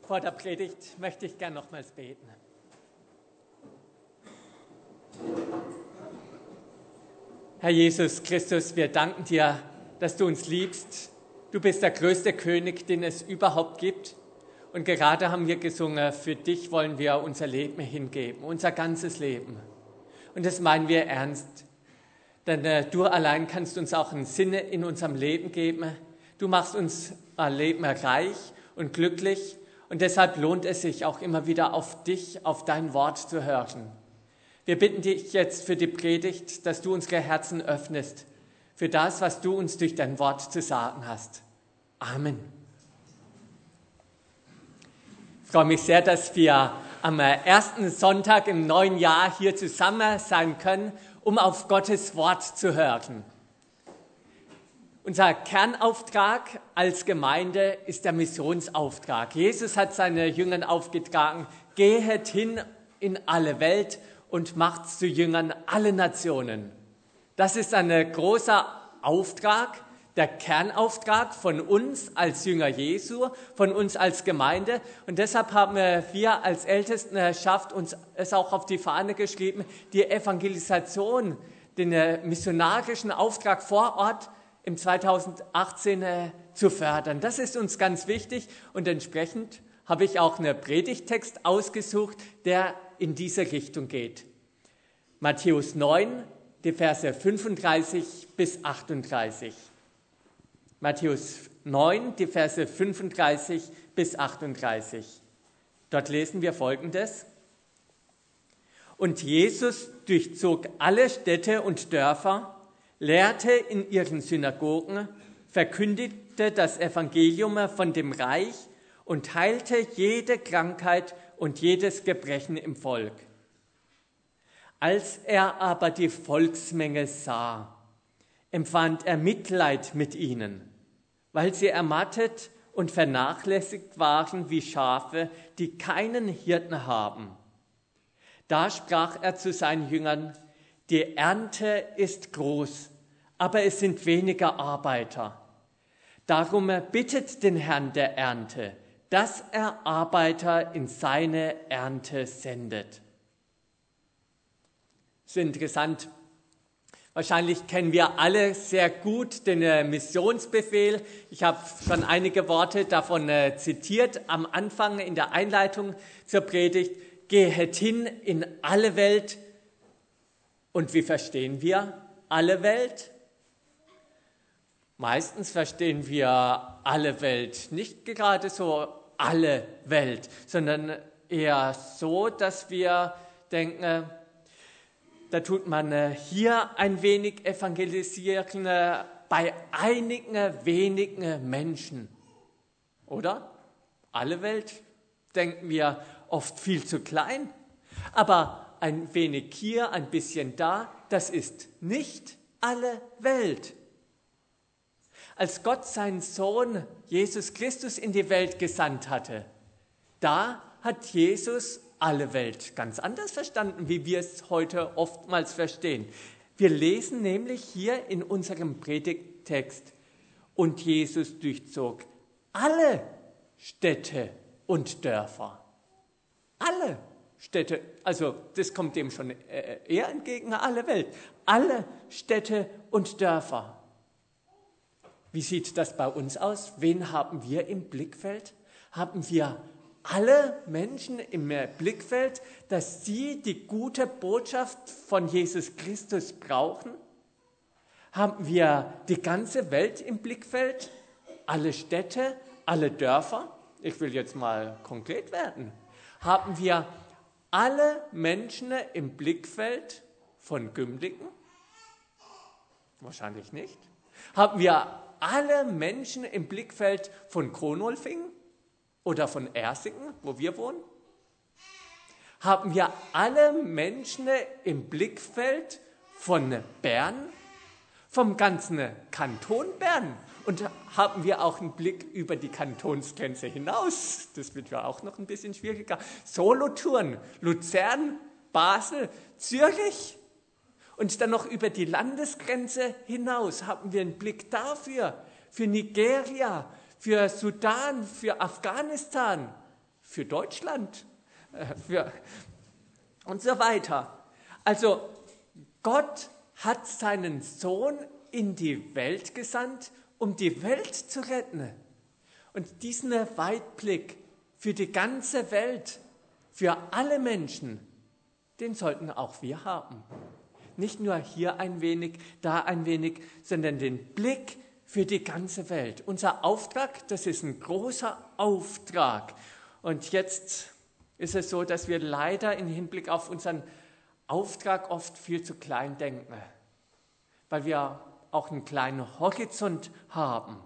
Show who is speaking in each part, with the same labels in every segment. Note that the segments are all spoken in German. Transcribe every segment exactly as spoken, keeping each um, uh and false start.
Speaker 1: Vor der Predigt möchte ich gern nochmals beten. Herr Jesus Christus, wir danken dir, dass du uns liebst. Du bist der größte König, den es überhaupt gibt. Und gerade haben wir gesungen, für dich wollen wir unser Leben hingeben, unser ganzes Leben. Und das meinen wir ernst. Denn äh, du allein kannst uns auch einen Sinn in unserem Leben geben. Du machst uns ein Leben reich und glücklich. Und deshalb lohnt es sich auch immer wieder auf dich, auf dein Wort zu hören. Wir bitten dich jetzt für die Predigt, dass du unsere Herzen öffnest für das, was du uns durch dein Wort zu sagen hast. Amen. Ich freue mich sehr, dass wir am ersten Sonntag im neuen Jahr hier zusammen sein können, um auf Gottes Wort zu hören. Unser Kernauftrag als Gemeinde ist der Missionsauftrag. Jesus hat seine Jüngern aufgetragen, gehet hin in alle Welt und macht zu Jüngern alle Nationen. Das ist ein großer Auftrag, der Kernauftrag von uns als Jünger Jesu, von uns als Gemeinde. Und deshalb haben wir als Ältestenschaft uns es auch auf die Fahne geschrieben, die Evangelisation, den missionarischen Auftrag vor Ort im zweitausendachtzehn äh, zu fördern. Das ist uns ganz wichtig und entsprechend habe ich auch einen Predigttext ausgesucht, der in diese Richtung geht. Matthäus neun, die Verse fünfunddreißig bis achtunddreißig. Matthäus neun, die Verse fünfunddreißig bis achtunddreißig. Dort lesen wir Folgendes. Und Jesus durchzog alle Städte und Dörfer, lehrte in ihren Synagogen, verkündigte das Evangelium von dem Reich und heilte jede Krankheit und jedes Gebrechen im Volk. Als er aber die Volksmenge sah, empfand er Mitleid mit ihnen, weil sie ermattet und vernachlässigt waren wie Schafe, die keinen Hirten haben. Da sprach er zu seinen Jüngern: Die Ernte ist groß, aber es sind weniger Arbeiter. Darum bittet den Herrn der Ernte, dass er Arbeiter in seine Ernte sendet. Das ist interessant. Wahrscheinlich kennen wir alle sehr gut den Missionsbefehl. Ich habe schon einige Worte davon zitiert am Anfang in der Einleitung zur Predigt. Gehet hin in alle Welt. Und wie verstehen wir alle Welt? Meistens verstehen wir alle Welt nicht gerade so alle Welt, sondern eher so, dass wir denken, da tut man hier ein wenig evangelisieren bei einigen wenigen Menschen. Oder? Alle Welt denken wir oft viel zu klein. Aber ein wenig hier, ein bisschen da, das ist nicht alle Welt. Als Gott seinen Sohn Jesus Christus in die Welt gesandt hatte, da hat Jesus alle Welt ganz anders verstanden, wie wir es heute oftmals verstehen. Wir lesen nämlich hier in unserem Predigttext: Und Jesus durchzog alle Städte und Dörfer. Alle Städte, also das kommt dem schon eher entgegen, alle Welt. Alle Städte und Dörfer. Wie sieht das bei uns aus? Wen haben wir im Blickfeld? Haben wir alle Menschen im Blickfeld, dass sie die gute Botschaft von Jesus Christus brauchen? Haben wir die ganze Welt im Blickfeld? Alle Städte, alle Dörfer? Ich will jetzt mal konkret werden. Haben wir alle Menschen im Blickfeld von Gümligen? Wahrscheinlich nicht. Haben wir alle Menschen im Blickfeld von Kronolfingen oder von Ersingen, wo wir wohnen? Haben wir alle Menschen im Blickfeld von Bern, vom ganzen Kanton Bern? Und haben wir auch einen Blick über die Kantonsgrenze hinaus? Das wird ja auch noch ein bisschen schwieriger. Solothurn, Luzern, Basel, Zürich. Und dann noch über die Landesgrenze hinaus haben wir einen Blick dafür, für Nigeria, für Sudan, für Afghanistan, für Deutschland äh, für und so weiter. Also Gott hat seinen Sohn in die Welt gesandt, um die Welt zu retten. Und diesen Weitblick für die ganze Welt, für alle Menschen, den sollten auch wir haben. Nicht nur hier ein wenig, da ein wenig, sondern den Blick für die ganze Welt. Unser Auftrag, das ist ein großer Auftrag. Und jetzt ist es so, dass wir leider im Hinblick auf unseren Auftrag oft viel zu klein denken, weil wir auch einen kleinen Horizont haben.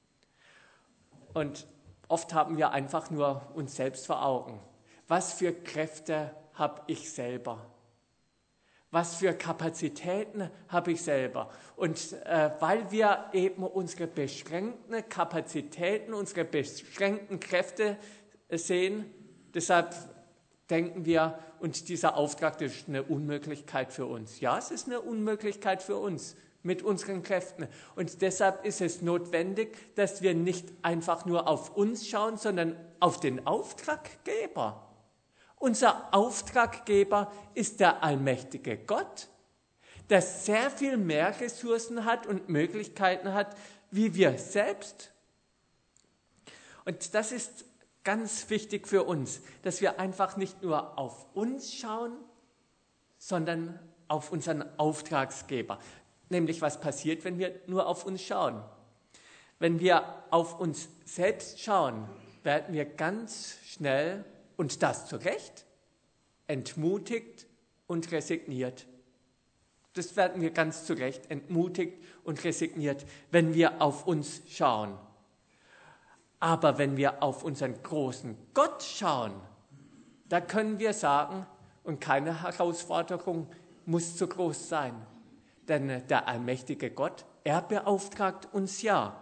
Speaker 1: Und oft haben wir einfach nur uns selbst vor Augen. Was für Kräfte habe ich selber? Was für Kapazitäten habe ich selber? Und äh, weil wir eben unsere beschränkten Kapazitäten, unsere beschränkten Kräfte äh, sehen, deshalb denken wir, und dieser Auftrag, das ist eine Unmöglichkeit für uns. Ja, es ist eine Unmöglichkeit für uns mit unseren Kräften. Und deshalb ist es notwendig, dass wir nicht einfach nur auf uns schauen, sondern auf den Auftraggeber. Unser Auftraggeber ist der allmächtige Gott, der sehr viel mehr Ressourcen hat und Möglichkeiten hat, wie wir selbst. Und das ist ganz wichtig für uns, dass wir einfach nicht nur auf uns schauen, sondern auf unseren Auftraggeber. Nämlich, was passiert, wenn wir nur auf uns schauen? Wenn wir auf uns selbst schauen, werden wir ganz schnell, und das zu Recht, entmutigt und resigniert. Das werden wir ganz zu Recht entmutigt und resigniert, wenn wir auf uns schauen. Aber wenn wir auf unseren großen Gott schauen, da können wir sagen, und keine Herausforderung muss zu groß sein, denn der allmächtige Gott, er beauftragt uns ja.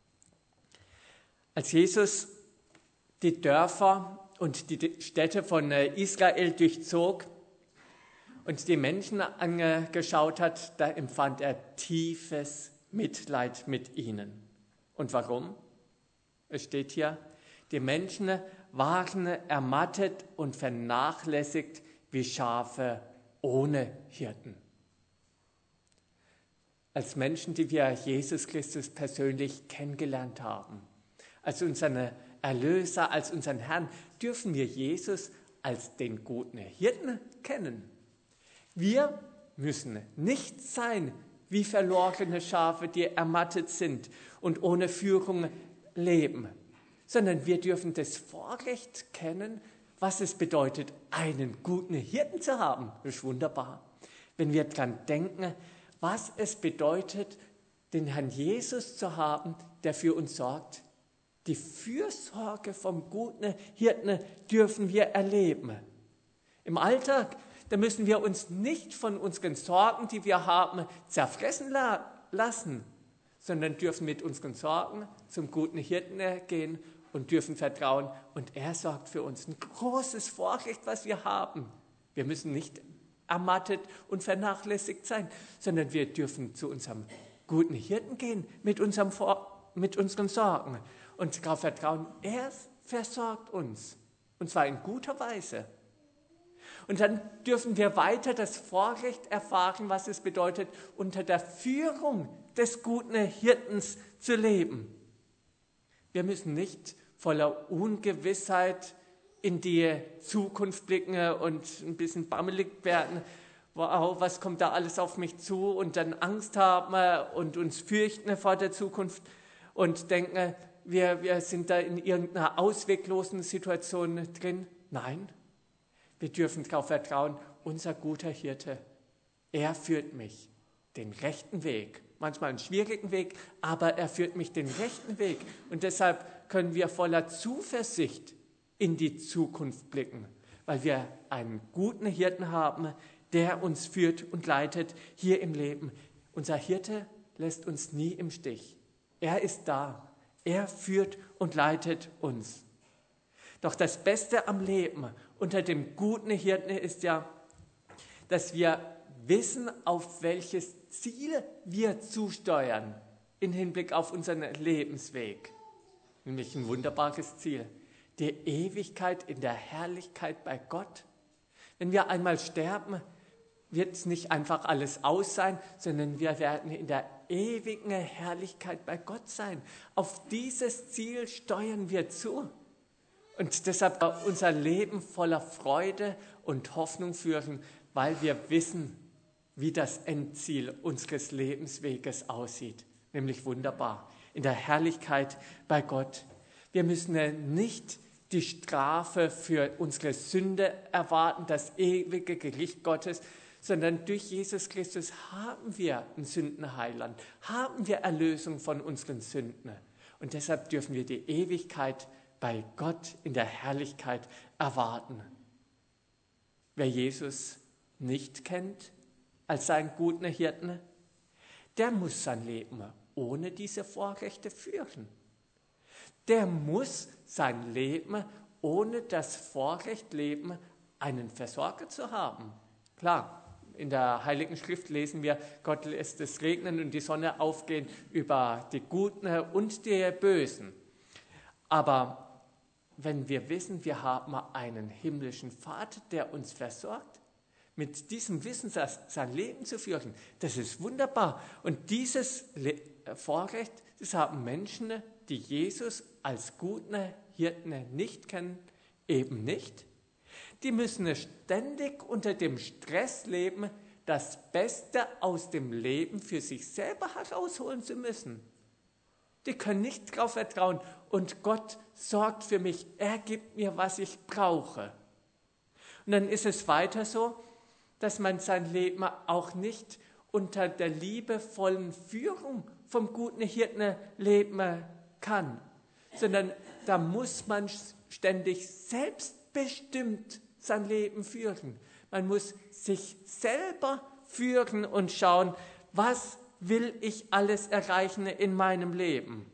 Speaker 1: Als Jesus die Dörfer und die Städte von Israel durchzog und die Menschen angeschaut hat, da empfand er tiefes Mitleid mit ihnen. Und warum? Es steht hier, die Menschen waren ermattet und vernachlässigt wie Schafe ohne Hirten. Als Menschen, die wir Jesus Christus persönlich kennengelernt haben, als unseren Erlöser, als unseren Herrn, dürfen wir Jesus als den guten Hirten kennen. Wir müssen nicht sein wie verlorene Schafe, die ermattet sind und ohne Führung leben, sondern wir dürfen das Vorrecht kennen, was es bedeutet, einen guten Hirten zu haben. Das ist wunderbar. Wenn wir daran denken, was es bedeutet, den Herrn Jesus zu haben, der für uns sorgt. Die Fürsorge vom guten Hirten dürfen wir erleben. Im Alltag, da müssen wir uns nicht von unseren Sorgen, die wir haben, zerfressen la- lassen, sondern dürfen mit unseren Sorgen zum guten Hirten gehen und dürfen vertrauen. Und er sorgt für uns. Ein großes Vorrecht, was wir haben. Wir müssen nicht ermattet und vernachlässigt sein, sondern wir dürfen zu unserem guten Hirten gehen mit, unserem Vor- mit unseren Sorgen und darauf vertrauen, er versorgt uns. Und zwar in guter Weise. Und dann dürfen wir weiter das Vorrecht erfahren, was es bedeutet, unter der Führung des guten Hirtens zu leben. Wir müssen nicht voller Ungewissheit in die Zukunft blicken und ein bisschen bammelig werden. Wow, was kommt da alles auf mich zu? Und dann Angst haben und uns fürchten vor der Zukunft und denken, wir, wir sind da in irgendeiner ausweglosen Situation drin. Nein, wir dürfen darauf vertrauen, unser guter Hirte, er führt mich den rechten Weg. Manchmal einen schwierigen Weg, aber er führt mich den rechten Weg. Und deshalb können wir voller Zuversicht in die Zukunft blicken, weil wir einen guten Hirten haben, der uns führt und leitet hier im Leben. Unser Hirte lässt uns nie im Stich. Er ist da. Er führt und leitet uns. Doch das Beste am Leben unter dem guten Hirten ist ja, dass wir wissen, auf welches Ziel wir zusteuern im Hinblick auf unseren Lebensweg. Nämlich ein wunderbares Ziel. die Ewigkeit in der Herrlichkeit bei Gott. Wenn wir einmal sterben, wird es nicht einfach alles aus sein, sondern wir werden in der ewigen Herrlichkeit bei Gott sein. Auf dieses Ziel steuern wir zu. Und deshalb unser Leben voller Freude und Hoffnung führen, weil wir wissen, wie das Endziel unseres Lebensweges aussieht. Nämlich wunderbar, in der Herrlichkeit bei Gott. Wir müssen nicht die Strafe für unsere Sünde erwarten, das ewige Gericht Gottes, sondern durch Jesus Christus haben wir einen Sündenheiland, haben wir Erlösung von unseren Sünden. Und deshalb dürfen wir die Ewigkeit bei Gott in der Herrlichkeit erwarten. Wer Jesus nicht kennt als seinen guten Hirten, der muss sein Leben ohne diese Vorrechte führen. Der muss sein Leben ohne das Vorrecht leben, einen Versorger zu haben. Klar, in der Heiligen Schrift lesen wir, Gott lässt es regnen und die Sonne aufgehen über die Guten und die Bösen. Aber wenn wir wissen, wir haben einen himmlischen Vater, der uns versorgt, mit diesem Wissen sein Leben zu führen, das ist wunderbar. Und dieses Vorrecht, das haben Menschen, die Jesus als guten Hirten nicht kennen, eben nicht. Die müssen ständig unter dem Stress leben, das Beste aus dem Leben für sich selber herausholen zu müssen. Die können nicht darauf vertrauen und Gott sorgt für mich, er gibt mir, was ich brauche. Und dann ist es weiter so, dass man sein Leben auch nicht unter der liebevollen Führung vom guten Hirten leben kann, sondern da muss man ständig selbstbestimmt sein Leben führen. Man muss sich selber führen und schauen, was will ich alles erreichen in meinem Leben.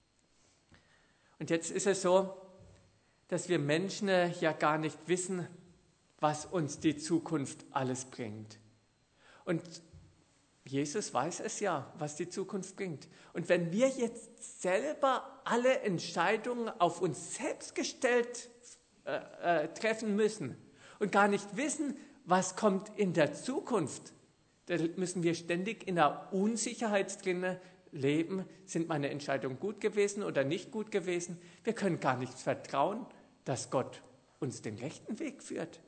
Speaker 1: Und jetzt ist es so, dass wir Menschen ja gar nicht wissen, was uns die Zukunft alles bringt. Und Jesus weiß es ja, was die Zukunft bringt. Und wenn wir jetzt selber alle Entscheidungen auf uns selbst gestellt äh, äh, treffen müssen und gar nicht wissen, was kommt in der Zukunft, dann müssen wir ständig in der Unsicherheit drin leben. Sind meine Entscheidungen gut gewesen oder nicht gut gewesen? Wir können gar nicht vertrauen, dass Gott uns den rechten Weg führt.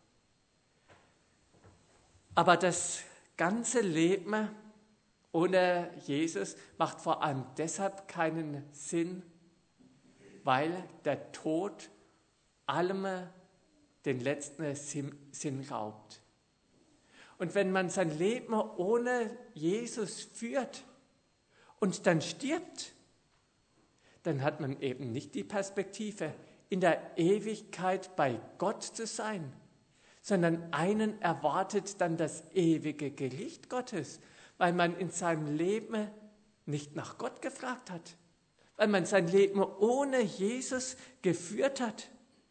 Speaker 1: Aber das ganze Leben ohne Jesus macht vor allem deshalb keinen Sinn, weil der Tod allem den letzten Sinn raubt. Und wenn man sein Leben ohne Jesus führt und dann stirbt, dann hat man eben nicht die Perspektive, in der Ewigkeit bei Gott zu sein, sondern einen erwartet dann das ewige Gericht Gottes, weil man in seinem Leben nicht nach Gott gefragt hat, weil man sein Leben ohne Jesus geführt hat.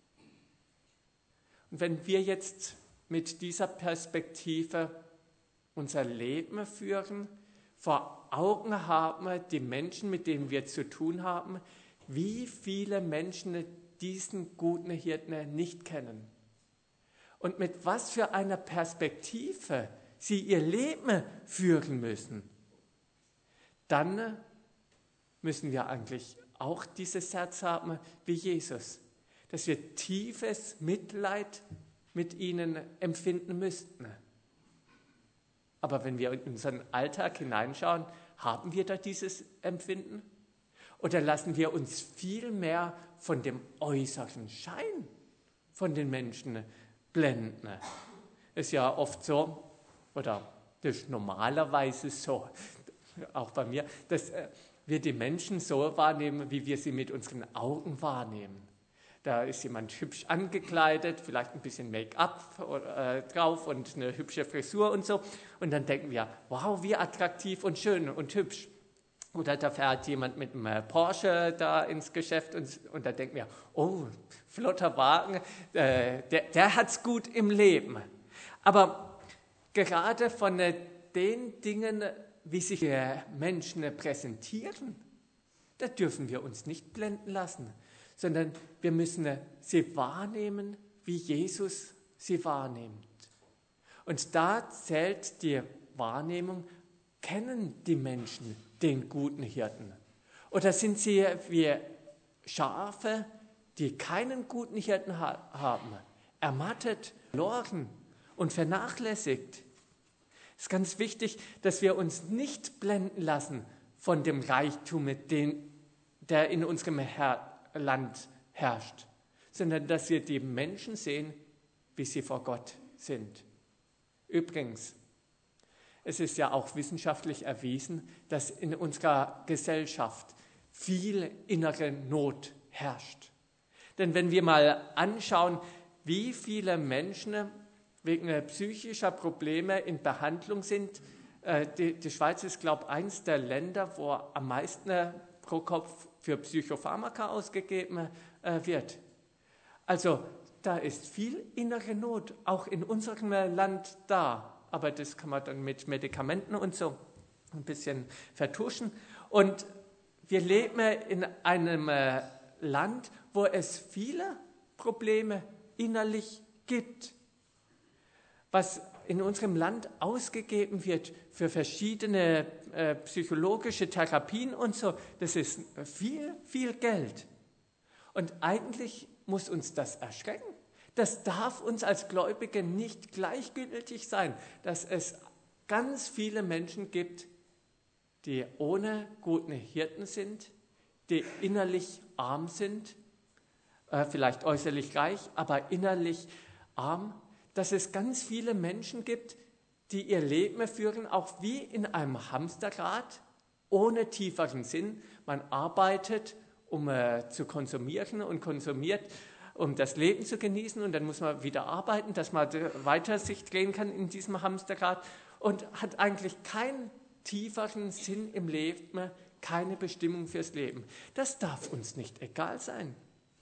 Speaker 1: Und wenn wir jetzt mit dieser Perspektive unser Leben führen, vor Augen haben, die Menschen, mit denen wir zu tun haben, wie viele Menschen diesen guten Hirten nicht kennen. Und mit was für einer Perspektive sie ihr Leben führen müssen, dann müssen wir eigentlich auch dieses Herz haben wie Jesus, dass wir tiefes Mitleid mit ihnen empfinden müssten. Aber wenn wir in unseren Alltag hineinschauen, haben wir da dieses Empfinden? Oder lassen wir uns viel mehr von dem äußeren Schein von den Menschen blenden? Ist ja oft so, oder das ist normalerweise so, auch bei mir, dass wir die Menschen so wahrnehmen, wie wir sie mit unseren Augen wahrnehmen. Da ist jemand hübsch angekleidet, vielleicht ein bisschen Make-up äh, drauf und eine hübsche Frisur und so. Und dann denken wir, wow, wie attraktiv und schön und hübsch. Oder da fährt jemand mit einem Porsche da ins Geschäft und, und da denken wir, oh, flotter Wagen, äh, der, der hat's gut im Leben. Aber gerade von äh, den Dingen, wie sich die Menschen präsentieren, da dürfen wir uns nicht blenden lassen, sondern wir müssen sie wahrnehmen, wie Jesus sie wahrnimmt. Und da zählt die Wahrnehmung, kennen die Menschen den guten Hirten? Oder sind sie wie Schafe, die keinen guten Hirten ha- haben, ermattet, verloren und vernachlässigt? Es ist ganz wichtig, dass wir uns nicht blenden lassen von dem Reichtum, den, der in unserem Her- Land herrscht, sondern dass wir die Menschen sehen, wie sie vor Gott sind. Übrigens, es ist ja auch wissenschaftlich erwiesen, dass in unserer Gesellschaft viel innere Not herrscht. Denn wenn wir mal anschauen, wie viele Menschen wegen psychischer Probleme in Behandlung sind, äh, die, die Schweiz ist, glaube ich, eines der Länder, wo am meisten pro Kopf für Psychopharmaka ausgegeben äh, wird. Also da ist viel innere Not, auch in unserem Land da. Aber das kann man dann mit Medikamenten und so ein bisschen vertuschen. Und wir leben in einem äh, Land, wo es viele Probleme innerlich gibt. Was in unserem Land ausgegeben wird für verschiedene äh, psychologische Therapien und so, das ist viel, viel Geld. Und eigentlich muss uns das erschrecken. Das darf uns als Gläubige nicht gleichgültig sein, dass es ganz viele Menschen gibt, die ohne guten Hirten sind, die innerlich arm sind, äh, vielleicht äußerlich reich, aber innerlich arm, dass es ganz viele Menschen gibt, die ihr Leben führen, auch wie in einem Hamsterrad, ohne tieferen Sinn. Man arbeitet, um äh, zu konsumieren und konsumiert, um das Leben zu genießen, und dann muss man wieder arbeiten, dass man weiter sich drehen kann in diesem Hamsterrad und hat eigentlich keinen tieferen Sinn im Leben, keine Bestimmung fürs Leben. Das darf uns nicht egal sein.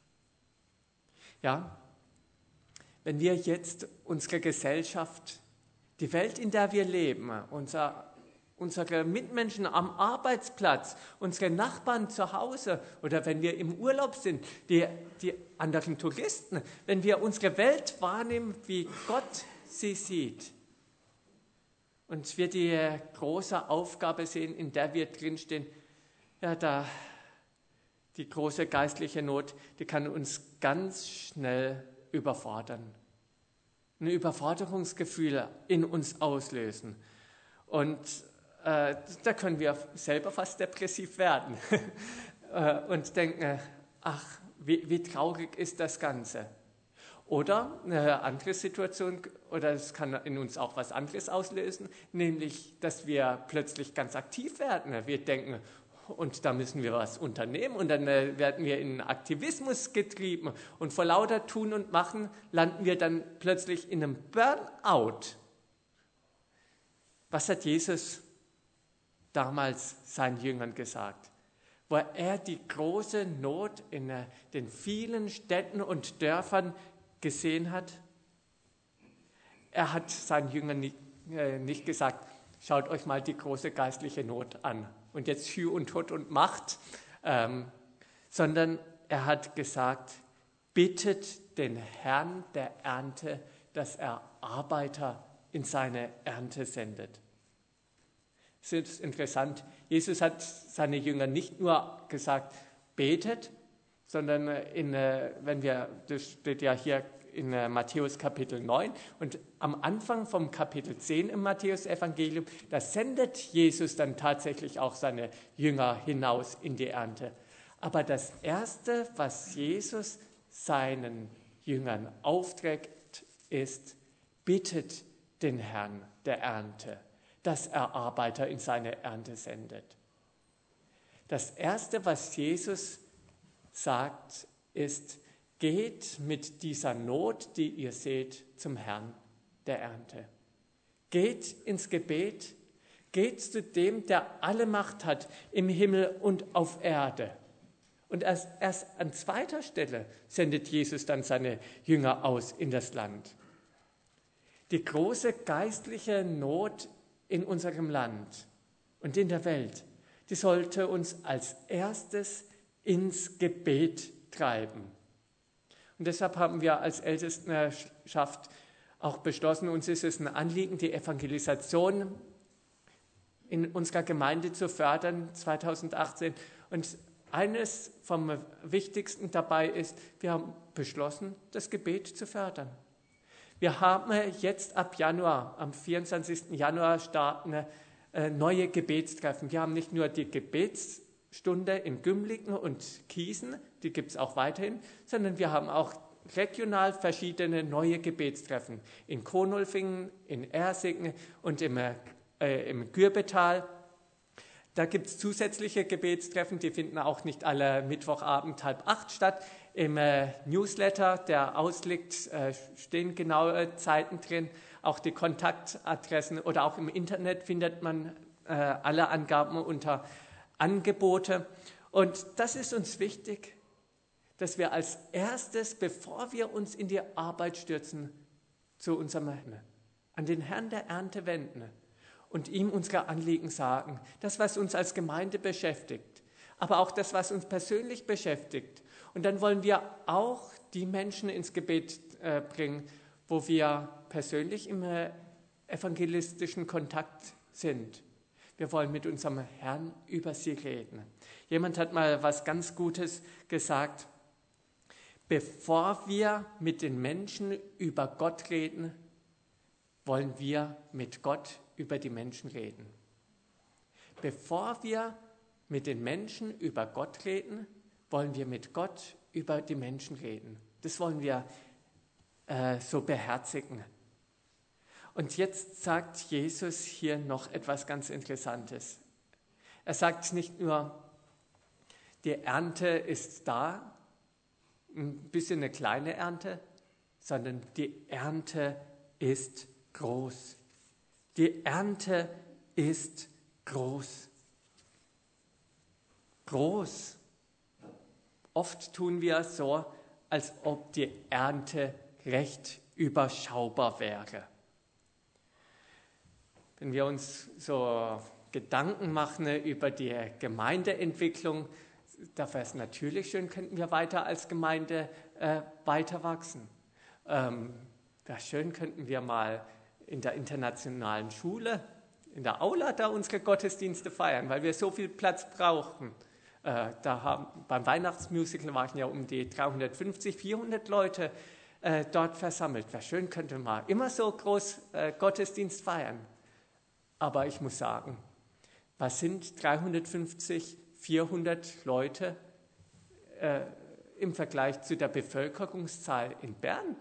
Speaker 1: Ja, wenn wir jetzt unsere Gesellschaft, die Welt, in der wir leben, unser, unsere Mitmenschen am Arbeitsplatz, unsere Nachbarn zu Hause oder wenn wir im Urlaub sind, die, die anderen Touristen, wenn wir unsere Welt wahrnehmen, wie Gott sie sieht und wir die große Aufgabe sehen, in der wir drinstehen, ja, da die große geistliche Not, die kann uns ganz schnell überfordern. Ein Überforderungsgefühl in uns auslösen. Und äh, da können wir selber fast depressiv werden und denken, ach, wie, wie traurig ist das Ganze. Oder eine andere Situation, oder es kann in uns auch was anderes auslösen, nämlich, dass wir plötzlich ganz aktiv werden. Wir denken, und da müssen wir was unternehmen, und dann äh, werden wir in Aktivismus getrieben, und vor lauter Tun und Machen landen wir dann plötzlich in einem Burnout. Was hat Jesus damals seinen Jüngern gesagt? Wo er die große Not in äh, den vielen Städten und Dörfern gesehen hat? Er hat seinen Jüngern nicht, äh, nicht gesagt, schaut euch mal die große geistliche Not an und jetzt Hü und Tod und Macht, ähm, sondern er hat gesagt, bittet den Herrn der Ernte, dass er Arbeiter in seine Ernte sendet. Es ist interessant, Jesus hat seine Jünger nicht nur gesagt, betet, sondern in, wenn wir, das steht ja hier in Matthäus Kapitel neun, und am Anfang vom Kapitel zehn im Matthäus-Evangelium, da sendet Jesus dann tatsächlich auch seine Jünger hinaus in die Ernte. Aber das Erste, was Jesus seinen Jüngern aufträgt, ist, bittet den Herrn der Ernte, dass er Arbeiter in seine Ernte sendet. Das Erste, was Jesus sagt, ist, geht mit dieser Not, die ihr seht, zum Herrn der Ernte. Geht ins Gebet, geht zu dem, der alle Macht hat im Himmel und auf Erde. Und erst, erst an zweiter Stelle sendet Jesus dann seine Jünger aus in das Land. Die große geistliche Not in unserem Land und in der Welt, die sollte uns als erstes ins Gebet treiben. Und deshalb haben wir als Ältestenschaft auch beschlossen, uns ist es ein Anliegen, die Evangelisation in unserer Gemeinde zu fördern, zweitausendachtzehn. Und eines vom Wichtigsten dabei ist, wir haben beschlossen, das Gebet zu fördern. Wir haben jetzt ab Januar, am vierundzwanzigsten Januar starten äh, neue Gebetstreffen. Wir haben nicht nur die Gebetsstunde in Gümligen und Kiesen, die gibt es auch weiterhin, sondern wir haben auch regional verschiedene neue Gebetstreffen in Konolfingen, in Ersingen und im, äh, im Gürbetal. Da gibt es zusätzliche Gebetstreffen, die finden auch nicht alle Mittwochabend halb acht statt. Im äh, Newsletter, der ausliegt, äh, stehen genaue Zeiten drin, auch die Kontaktadressen oder auch im Internet findet man äh, alle Angaben unter Angebote. Und das ist uns wichtig, dass wir als erstes, bevor wir uns in die Arbeit stürzen, zu unserem Herrn, an den Herrn der Ernte wenden und ihm unsere Anliegen sagen, das, was uns als Gemeinde beschäftigt, aber auch das, was uns persönlich beschäftigt. Und dann wollen wir auch die Menschen ins Gebet äh, bringen, wo wir persönlich im äh, evangelistischen Kontakt sind. Wir wollen mit unserem Herrn über sie reden. Jemand hat mal was ganz Gutes gesagt. Bevor wir mit den Menschen über Gott reden, wollen wir mit Gott über die Menschen reden. Bevor wir mit den Menschen über Gott reden, wollen wir mit Gott über die Menschen reden. Das wollen wir äh, so beherzigen. Und jetzt sagt Jesus hier noch etwas ganz Interessantes. Er sagt nicht nur, die Ernte ist da, ein bisschen eine kleine Ernte, sondern die Ernte ist groß. Die Ernte ist groß. Groß. Oft tun wir so, als ob die Ernte recht überschaubar wäre. Wenn wir uns so Gedanken machen über die Gemeindeentwicklung, da wäre es natürlich schön, könnten wir weiter als Gemeinde äh, weiter wachsen. Ähm, wäre schön, könnten wir mal in der internationalen Schule, in der Aula da unsere Gottesdienste feiern, weil wir so viel Platz brauchen. Äh, da haben, beim Weihnachtsmusical waren ja um die dreihundertfünfzig, vierhundert Leute äh, dort versammelt. Wäre schön, könnte man immer so groß äh, Gottesdienst feiern. Aber ich muss sagen, was sind dreihundertfünfzig, vierhundert Leute äh, im Vergleich zu der Bevölkerungszahl in Bern?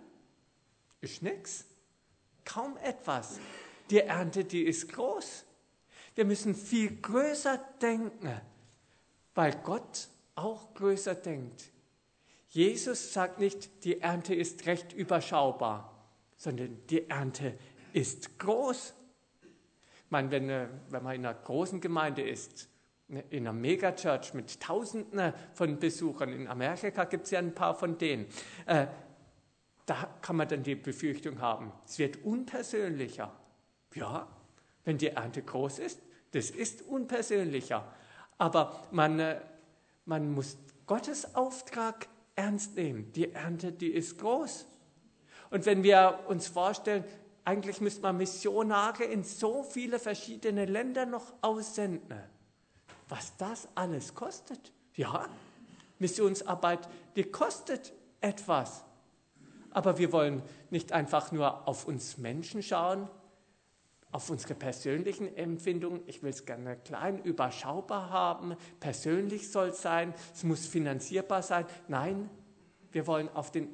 Speaker 1: Ist nix. Kaum etwas. Die Ernte, die ist groß. Wir müssen viel größer denken, weil Gott auch größer denkt. Jesus sagt nicht, die Ernte ist recht überschaubar, sondern die Ernte ist groß. Ich meine, wenn, wenn man in einer großen Gemeinde ist, in einer Megachurch mit Tausenden von Besuchern, in Amerika gibt es ja ein paar von denen, äh, da kann man dann die Befürchtung haben, es wird unpersönlicher. Ja, wenn die Ernte groß ist, das ist unpersönlicher. Aber man, man muss Gottes Auftrag ernst nehmen. Die Ernte, die ist groß. Und wenn wir uns vorstellen, eigentlich müsste man Missionare in so viele verschiedene Länder noch aussenden. Was das alles kostet? Ja, Missionsarbeit, die kostet etwas. Aber wir wollen nicht einfach nur auf uns Menschen schauen, auf unsere persönlichen Empfindungen. Ich will es gerne klein, überschaubar haben. Persönlich soll es sein. Es muss finanzierbar sein. Nein, wir wollen auf den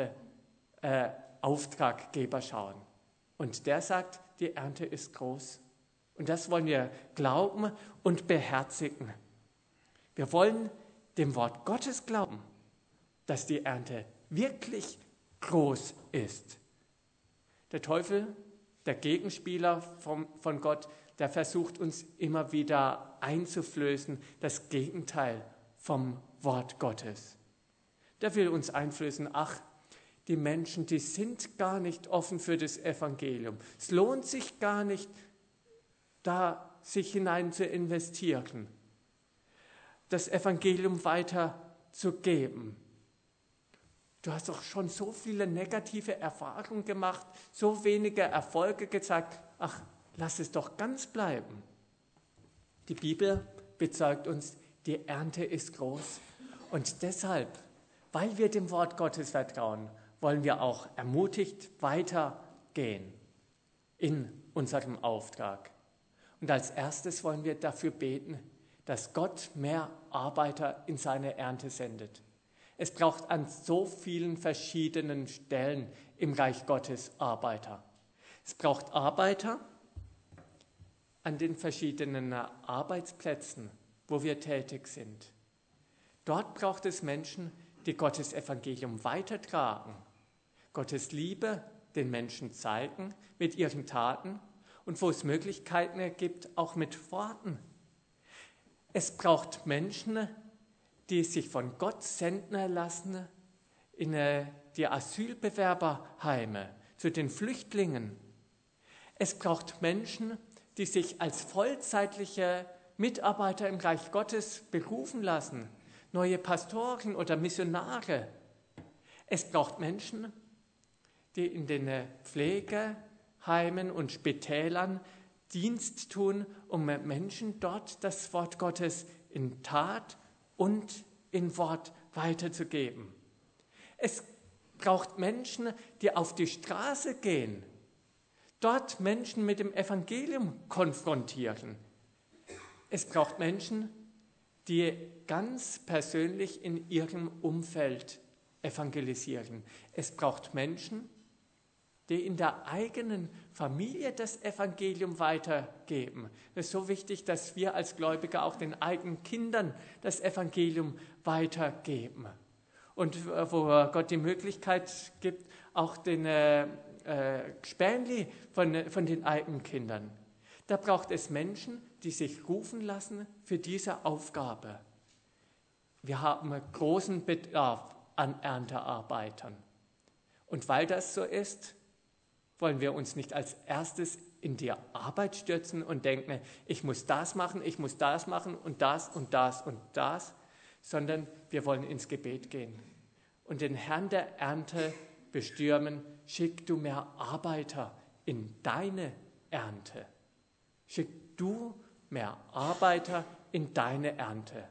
Speaker 1: Ernteauftraggeber äh, schauen. Und der sagt, die Ernte ist groß. Und das wollen wir glauben und beherzigen. Wir wollen dem Wort Gottes glauben, dass die Ernte wirklich groß ist. Der Teufel, der Gegenspieler vom, von Gott, der versucht uns immer wieder einzuflößen, das Gegenteil vom Wort Gottes. Der will uns einflößen, ach, die Menschen, die sind gar nicht offen für das Evangelium. Es lohnt sich gar nicht, da sich hinein zu investieren, das Evangelium weiter zu geben. Du hast doch schon so viele negative Erfahrungen gemacht, so wenige Erfolge gezeigt. Ach, lass es doch ganz bleiben. Die Bibel bezeugt uns, die Ernte ist groß. Und deshalb, weil wir dem Wort Gottes vertrauen, wollen wir auch ermutigt weitergehen in unserem Auftrag. Und als erstes wollen wir dafür beten, dass Gott mehr Arbeiter in seine Ernte sendet. Es braucht an so vielen verschiedenen Stellen im Reich Gottes Arbeiter. Es braucht Arbeiter an den verschiedenen Arbeitsplätzen, wo wir tätig sind. Dort braucht es Menschen, die Gottes Evangelium weitertragen, Gottes Liebe den Menschen zeigen mit ihren Taten und wo es Möglichkeiten gibt, auch mit Worten. Es braucht Menschen, die sich von Gott senden lassen in die Asylbewerberheime, zu den Flüchtlingen. Es braucht Menschen, die sich als vollzeitliche Mitarbeiter im Reich Gottes berufen lassen, neue Pastoren oder Missionare. Es braucht Menschen, die in den Pflegeheimen und Spitälern Dienst tun, um Menschen dort das Wort Gottes in Tat und in Wort weiterzugeben. Es braucht Menschen, die auf die Straße gehen, dort Menschen mit dem Evangelium konfrontieren. Es braucht Menschen, die ganz persönlich in ihrem Umfeld evangelisieren. Es braucht Menschen, die in der eigenen Familie das Evangelium weitergeben. Es ist so wichtig, dass wir als Gläubige auch den eigenen Kindern das Evangelium weitergeben. Und wo Gott die Möglichkeit gibt, auch den äh, äh, Spähnli von, von den eigenen Kindern. Da braucht es Menschen, die sich rufen lassen für diese Aufgabe. Wir haben großen Bedarf an Erntearbeitern. Und weil das so ist, wollen wir uns nicht als erstes in die Arbeit stürzen und denken, ich muss das machen, ich muss das machen und das und das und das, sondern wir wollen ins Gebet gehen und den Herrn der Ernte bestürmen, schick du mehr Arbeiter in deine Ernte. Schick du mehr Arbeiter in deine Ernte.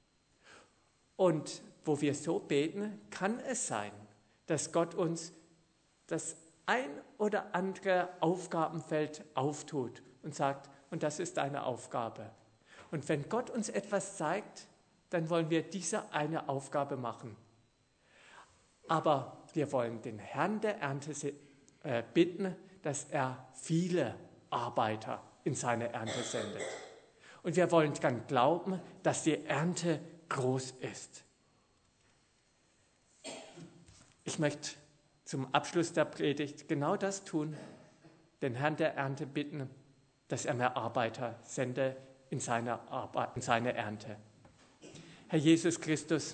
Speaker 1: Und wo wir so beten, kann es sein, dass Gott uns das ein oder andere Aufgabenfeld auftut und sagt, und das ist deine Aufgabe. Und wenn Gott uns etwas zeigt, dann wollen wir diese eine Aufgabe machen. Aber wir wollen den Herrn der Ernte bitten, dass er viele Arbeiter in seine Ernte sendet. Und wir wollen dann glauben, dass die Ernte groß ist. Ich möchte zum Abschluss der Predigt genau das tun, den Herrn der Ernte bitten, dass er mehr Arbeiter sende in seine, Arbeit, in seine Ernte. Herr Jesus Christus,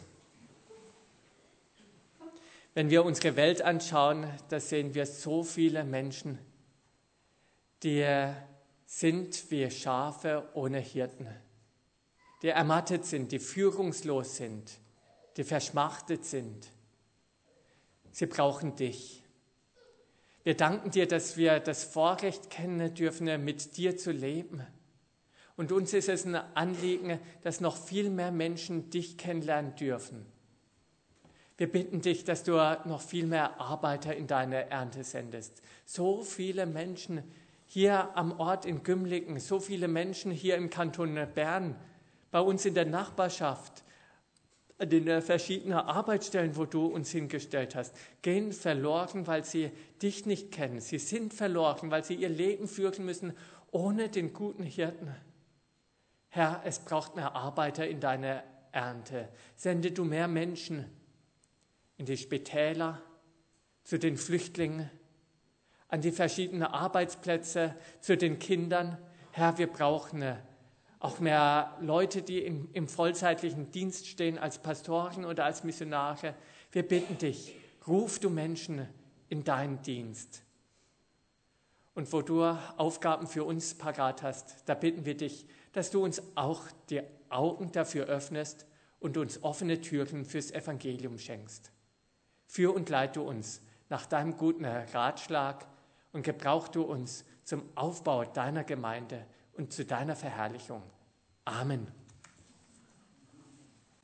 Speaker 1: wenn wir unsere Welt anschauen, da sehen wir so viele Menschen, die sind wie Schafe ohne Hirten, die ermattet sind, die führungslos sind, die verschmachtet sind. Sie brauchen dich. Wir danken dir, dass wir das Vorrecht kennen dürfen, mit dir zu leben. Und uns ist es ein Anliegen, dass noch viel mehr Menschen dich kennenlernen dürfen. Wir bitten dich, dass du noch viel mehr Arbeiter in deine Ernte sendest. So viele Menschen hier am Ort in Gümligen, so viele Menschen hier im Kanton Bern, bei uns in der Nachbarschaft, an den verschiedenen Arbeitsstellen, wo du uns hingestellt hast, gehen verloren, weil sie dich nicht kennen. Sie sind verloren, weil sie ihr Leben führen müssen ohne den guten Hirten. Herr, es braucht mehr Arbeiter in deiner Ernte. Sende du mehr Menschen in die Spitäler, zu den Flüchtlingen, an die verschiedenen Arbeitsplätze, zu den Kindern. Herr, wir brauchen auch mehr Leute, die im, im vollzeitlichen Dienst stehen, als Pastoren oder als Missionare. Wir bitten dich, ruf du Menschen in deinen Dienst. Und wo du Aufgaben für uns parat hast, da bitten wir dich, dass du uns auch die Augen dafür öffnest und uns offene Türen fürs Evangelium schenkst. Führ und leite uns nach deinem guten Ratschlag und gebrauch du uns zum Aufbau deiner Gemeinde und zu deiner Verherrlichung. Amen.